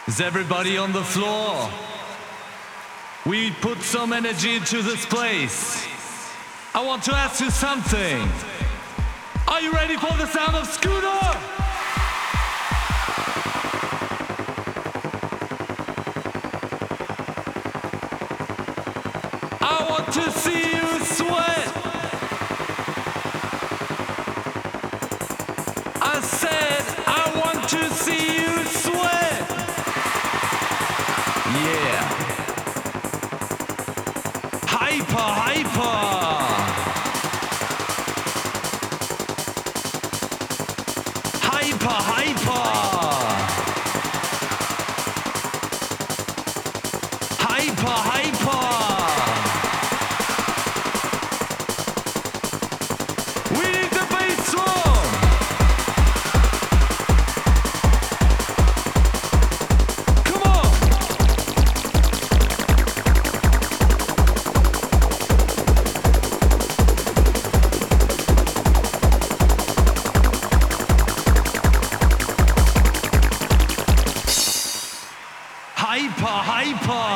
Is everybody on the floor? We put some energy into this place. I want to ask you something. Are you ready for the sound of Scooter? I want to see you sweat. I said I want to see you sweat. Yeah. Hyper, hyper. Hyper, hyper. Hyper, hyper. We need the bass drum. Come on. Hyper, hyper.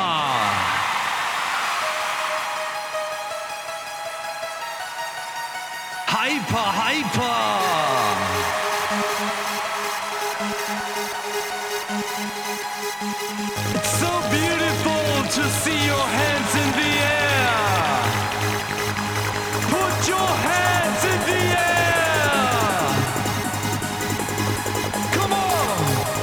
Hyper, hyper. It's so beautiful to see your hands in the air. Put your hands in the air. Come on.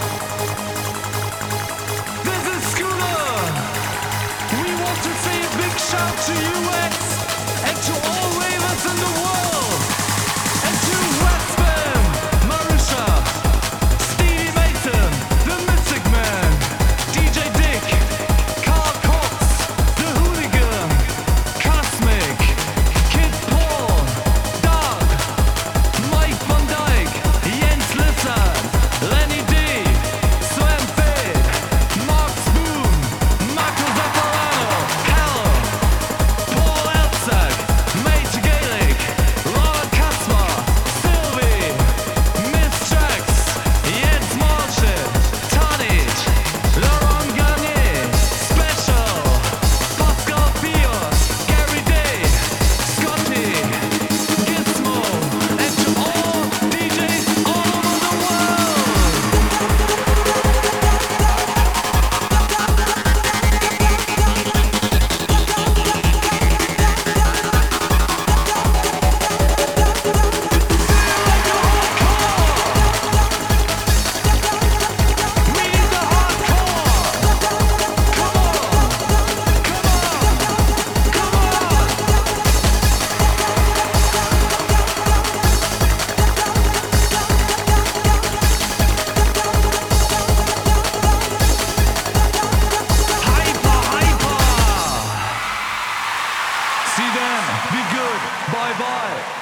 This is Scooter. We want to say a big shout to UX and to all ravers in the world. And to Westman, Marusha, Stevie Mason, the Mystic Man, DJ Dick, Carl Cox, the Hooligan, Cosmic, Kid Paul, Doug, Mike Van Dyke, Jens Lissard, Lenny D, Sven Fade, Mark Spoon, Marco Zapparano, Hell, Paul Elzak, Mate Gaelic, Robert Kasper, Sylvie, Miss Jax, Jens Marshall, Tadic, Laurent Garnier, Special, Pascal Pios, Gary Day, Scotty, Gizmo, and to all DJs all over the world. We need the hardcore. Come on, come on, hyper, hyper. See them. Be good. Bye bye.